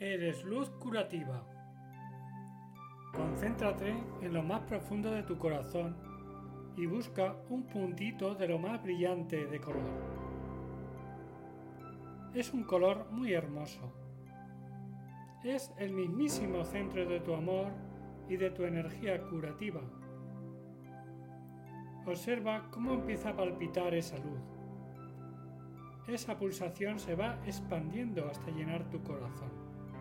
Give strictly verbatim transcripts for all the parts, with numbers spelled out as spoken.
Eres luz curativa. Concéntrate en lo más profundo de tu corazón y busca un puntito de lo más brillante de color. Es un color muy hermoso. Es el mismísimo centro de tu amor y de tu energía curativa. Observa cómo empieza a palpitar esa luz. Esa pulsación se va expandiendo hasta llenar tu corazón.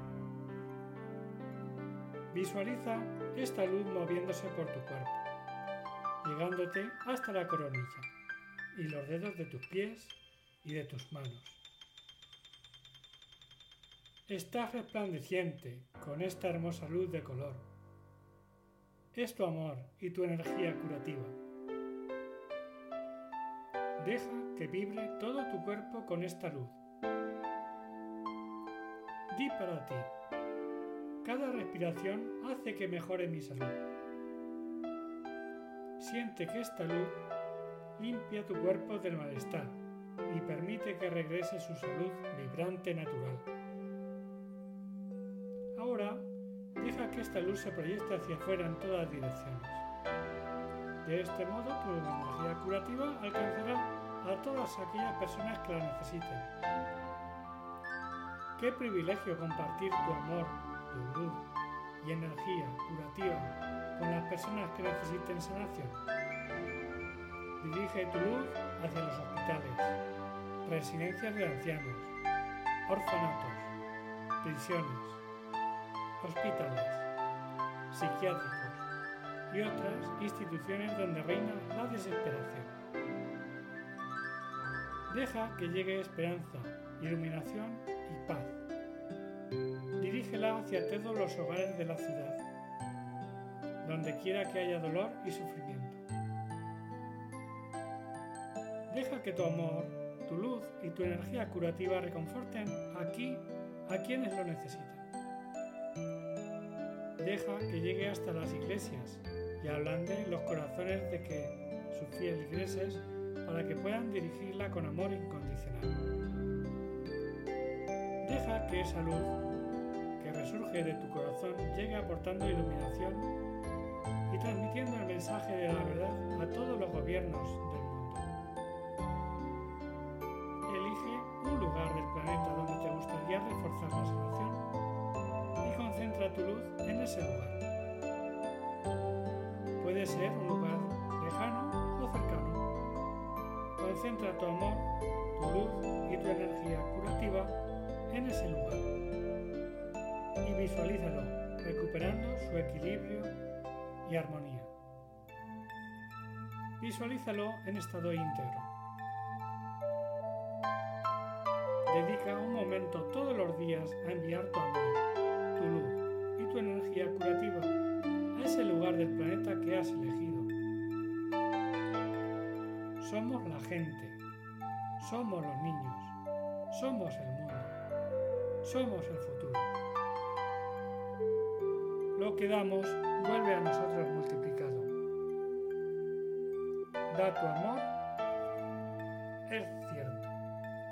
Visualiza esta luz moviéndose por tu cuerpo, llegándote hasta la coronilla y los dedos de tus pies y de tus manos. Estás resplandeciente con esta hermosa luz de color. Es tu amor y tu energía curativa. Deja que vibre todo tu cuerpo con esta luz. Di para ti: cada respiración hace que mejore mi salud. Siente que esta luz limpia tu cuerpo del malestar y permite que regrese su salud vibrante natural. Ahora, deja que esta luz se proyecte hacia afuera en todas direcciones. De este modo, tu energía curativa alcanzará a todas aquellas personas que la necesiten. Qué privilegio compartir tu amor, tu luz y energía curativa con las personas que necesiten sanación. Dirige tu luz hacia los hospitales, residencias de ancianos, orfanatos, prisiones, hospitales, psiquiátricos y otras instituciones donde reina la desesperación. Deja que llegue esperanza, iluminación y paz. Dirígela hacia todos los hogares de la ciudad, donde quiera que haya dolor y sufrimiento. Deja que tu amor, tu luz y tu energía curativa reconforten aquí a quienes lo necesiten. Deja que llegue hasta las iglesias y ablande los corazones de que sus feligreses para que puedan dirigirla con amor incondicional. Deja que esa luz que resurge de tu corazón llegue aportando iluminación y transmitiendo el mensaje de la verdad a todos los gobiernos del mundo. Elige un lugar del planeta donde te gustaría reforzar la sanación y concentra tu luz en ese lugar. Puede ser un lugar lejano o cercano. Concentra tu amor, tu luz y tu energía curativa en ese lugar y visualízalo recuperando su equilibrio y armonía. Visualízalo en estado íntegro. Dedica un momento todos los días a enviar tu amor, tu luz y tu energía curativa a ese lugar del planeta que has elegido. Somos la gente, somos los niños, somos el mundo, somos el futuro. Lo que damos vuelve a nosotros multiplicado. Da tu amor, es